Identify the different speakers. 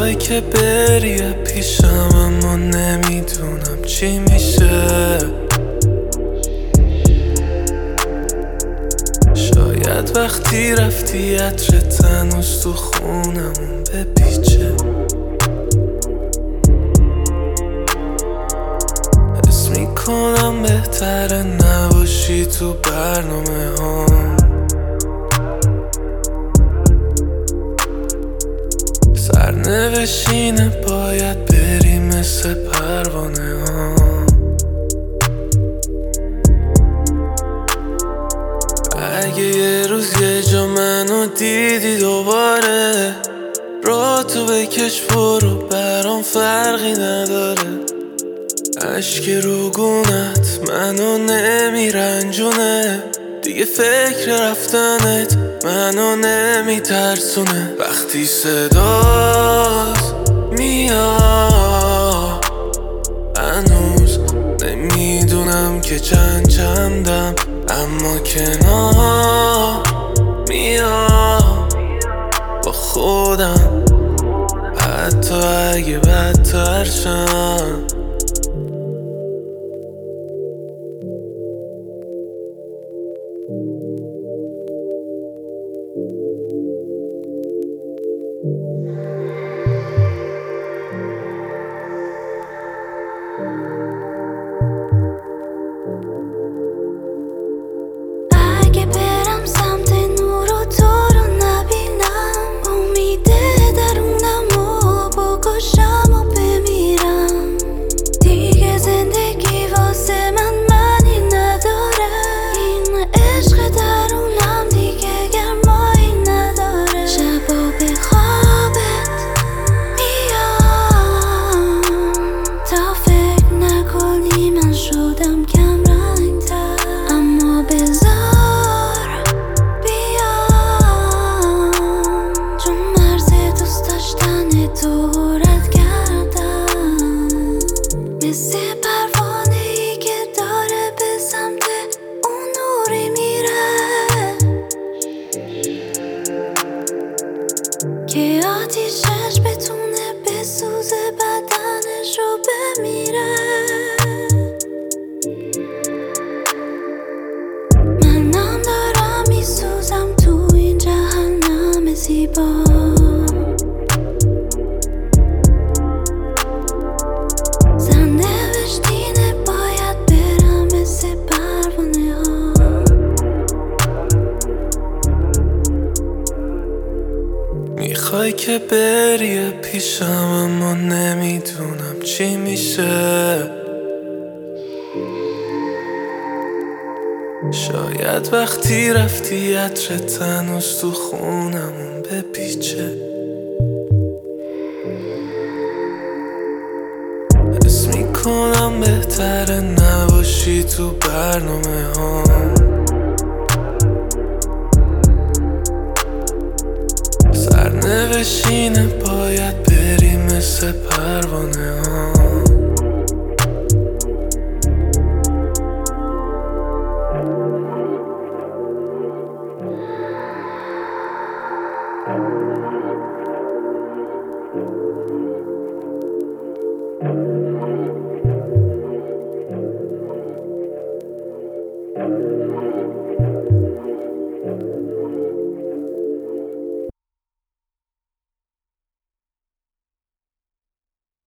Speaker 1: میخوای که بری پیشم اما نمیدونم چی میشه. شاید وقتی رفتی عطرت هنوز تو خونمون بپیچه. حس میکنم بهتره نباشی تو برنامه هم. سرنوشینه باید بری مثل پروانه ها. اگه یه روز یه جا منو دیدی دوباره، را تو بکش برو برام فرقی نداره. اشک روگونت منو نمیرنجونه، دیگه فکر رفتنت منو نمیترسونه. وقتی صدات میاد هنوز نمیدونم که چندم، اما کنار میام با خودم حتی اگه بدتر شم.
Speaker 2: اگه برم سمت نور و تو رو نبینم، امید درونمو بکشم و بمیرم. دیگه زندگی واسه من معنی نداره، این عشق درونم دیگه گرمایی نداره. شبا به خوابت میام تا فکر نکنی من شدم کم رنگ‌تر، اما بذار بیام چون مرز دوست داشتن تو رد کردم. مثل پروانه‌ای که داره به سمت اون نوری میره که آتیشش بتونه بسوزه بدنش رو بمیره. منم دارم میسوزم تو این جهنم زیبا. سرنوشتینه باید برم مثل پروانه ها.
Speaker 1: میخوای که بری پیشم اما نمیدونم چی میشه. شاید وقتی رفتی عطرت هنوز تو خونمون بپیچه. حس میکنم بهتره نباشی تو برنامه ها. سرنوشینه باید بری مثل پروانه ها.